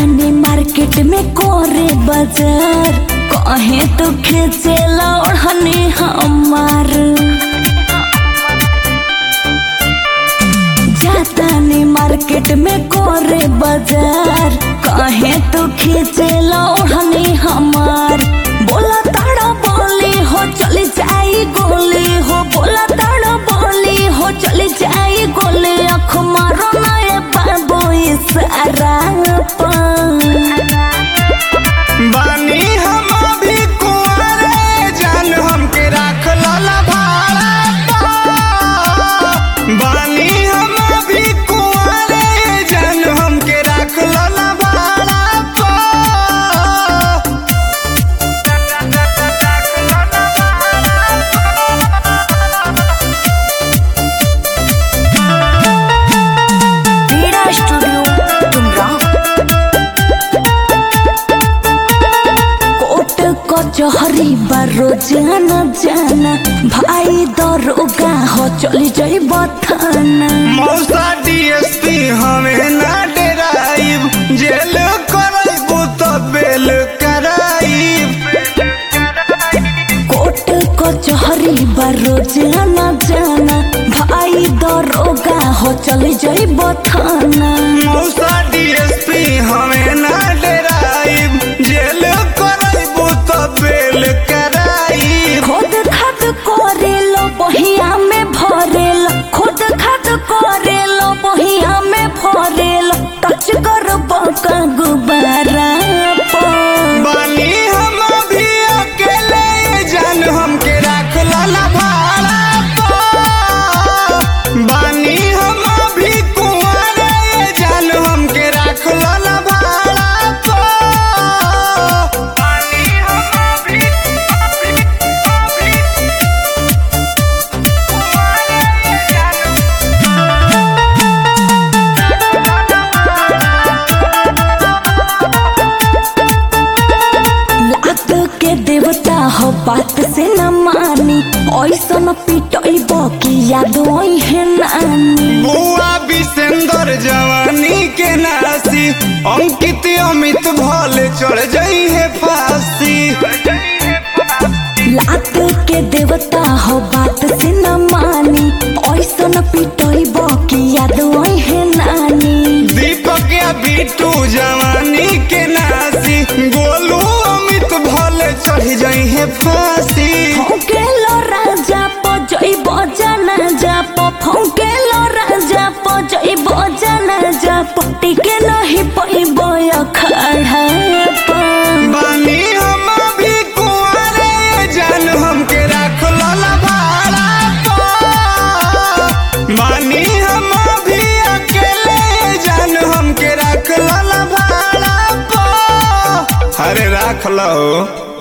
जातानी मार्केट में कोरे बाजार कहे तो खींचे लौड़नी हमार जातानी मार्केट में कोरे बाजार कहे तो खींचे लौड़नी हमार बोला ताड़ा बोली हो चली जाई गोली हो बोला ताड़ा बोली हो चली जाई गोली अख मारो ना ये बाबू इशारा बानी हम अभी कुंवारे जान हमके राख लाला भाड़ा बानी हम अभी कुंवारे जान हमके राख लाला भाड़ा वीरा स्टूडियो तुमराव कोट कचहरी रोजाना जाना भाई दरोगा हो चली जाई बथाना मौसा डीएसपी हमें ना डराइब जेल कराइबू तो बेल कराइब कोट कचहरी रोजाना जाना भाई दरोगा हो चली जाई बथाना मौसा डीएसपी हमें ना डराइब जेल कराइबू तो बेल कराइब खुद खत करे लो बहिया में भरे लो खुद खत करे लो बहिया में भरे लो टच कर बका गुब्बारा बानी हम अभी अकेले जान हमके राख लाला भाड़ा बानी हम अभी कुंवारे जान हमके राख लाला भाड़ा बानी हम अभी लात के देवता हो बात से न मानी ऐसा न पिटई बकी याद ओई है नानी बुआ बिसेंदर जवानी के नासी अंकित अमित भले चढ़ जाई है फांसी लात के देवता हो बात से न मानी ऐसा न पिटई बकी याद ओई है नानी दीपक या बिट्टू जवानी के नासी गोलू अमित भले चढ़ जाई है फांसी फौकेलो राजा पजई बजाना जाप फौकेलो राजा पजई बजाना जाप टिके नहीं पई बय खड़ा बानी हम अभी कुंवारे जान हमके राख लाला भाड़ा बानी हम अभी अकेले जान हमके राख लाला भाड़ा अरे राख लो।